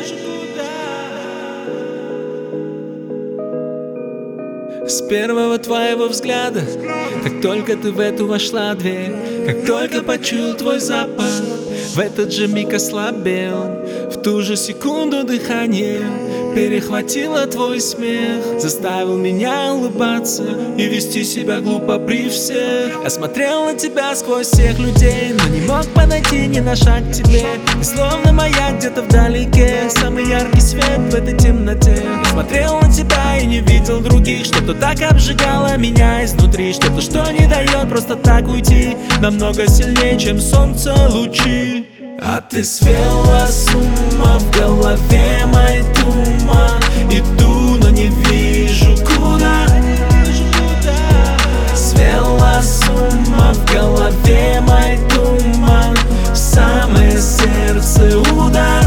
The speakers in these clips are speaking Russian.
вижу куда. С первого твоего взгляда, как только ты в эту вошла дверь, как только почуял твой запах, в этот же миг ослабел. В ту же секунду дыхание перехватило твой смех, заставил меня улыбаться и вести себя глупо при всех. Я смотрел на тебя сквозь всех людей, но не мог подойти ни на шаг к тебе. Ты словно маяк где-то вдалеке, самый яркий свет в этой темноте. Я смотрел на тебя и не видел других, что-то так обжигало меня изнутри, что-то, что не дает просто так уйти, намного сильнее, чем солнце лучи. А ты свела с ума, в голове мой туман. Иду, но не вижу куда. Свела с ума, в голове мой туман, в самое сердце удар.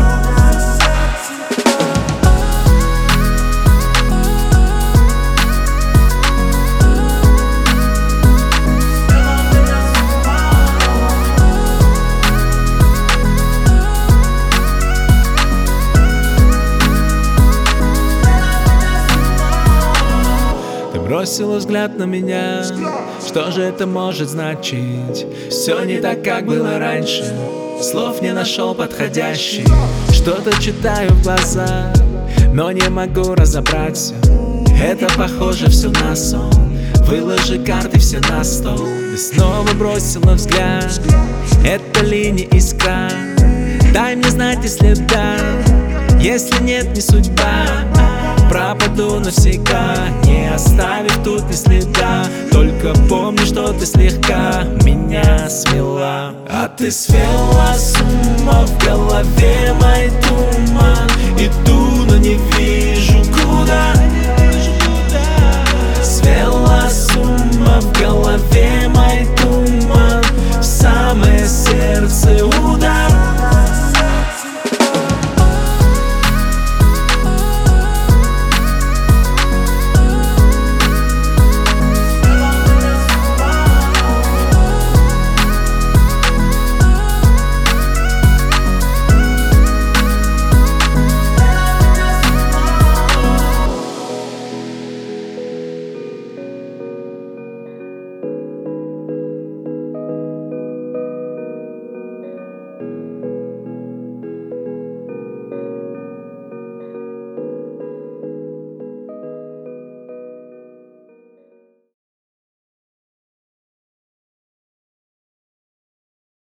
Бросила взгляд на меня, что же это может значить? Все не так, как было раньше, слов не нашел подходящих. Что-то читаю в глаза, но не могу разобраться. Это похоже все на сон. Выложи карты все на стол. Ты снова бросила взгляд, это линия искра. Дай мне знать, если да, если нет, не судьба. Пропаду навсегда, не оставив тут ни следа. Только помни, что ты слегка меня свела. А ты свела с ума.